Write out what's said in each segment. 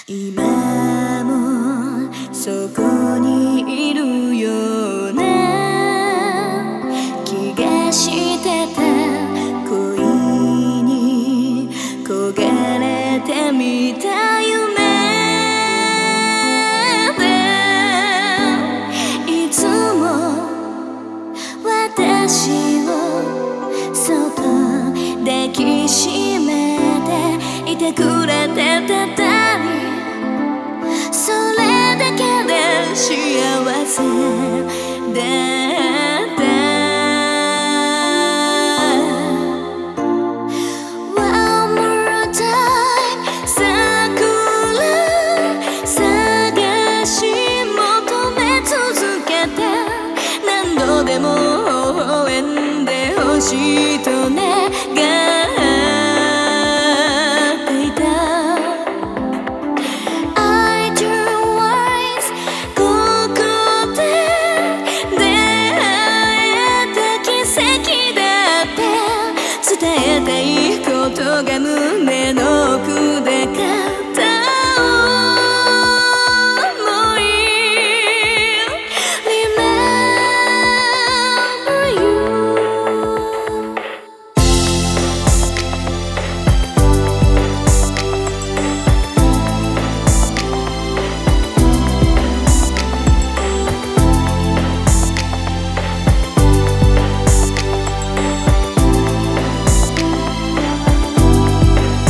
今もそこにいるような気がしてた。恋に焦がれてみた夢でいつも私をそっと抱きしめていてくれてたり、それだけで幸せだった。 One more time 桜探し求め続けて、何度でも微笑んでほしいと願っていた。伝えたいことが胸の奥で片思い Remember you。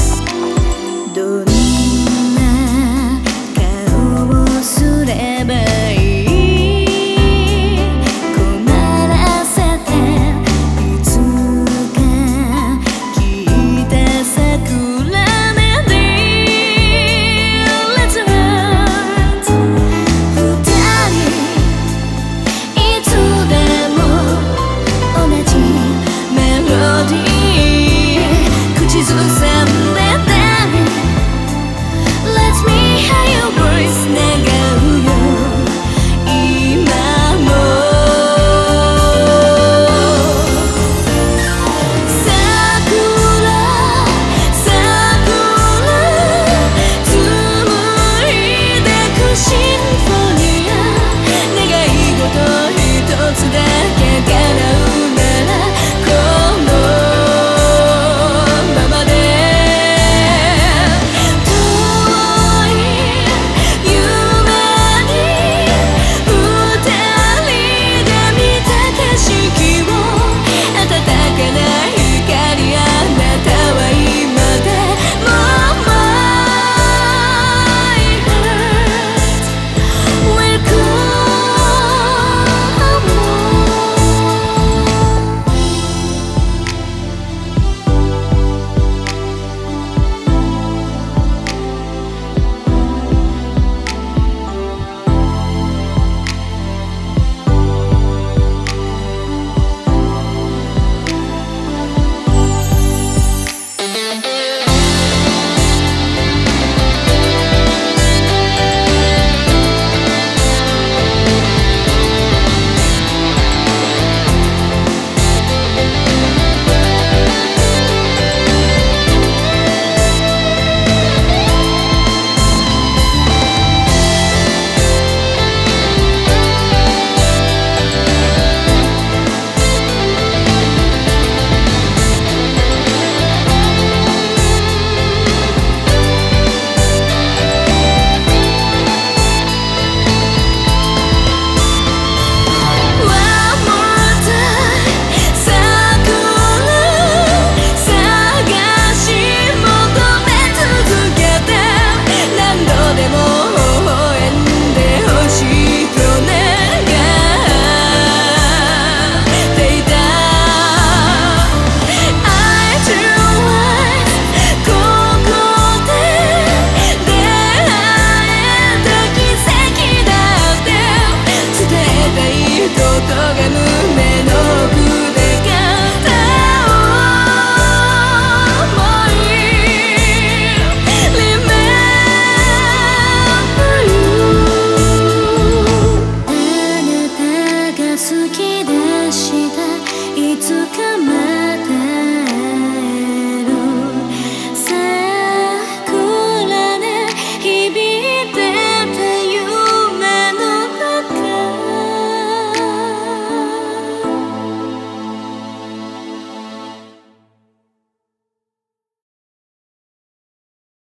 どんな顔をすれば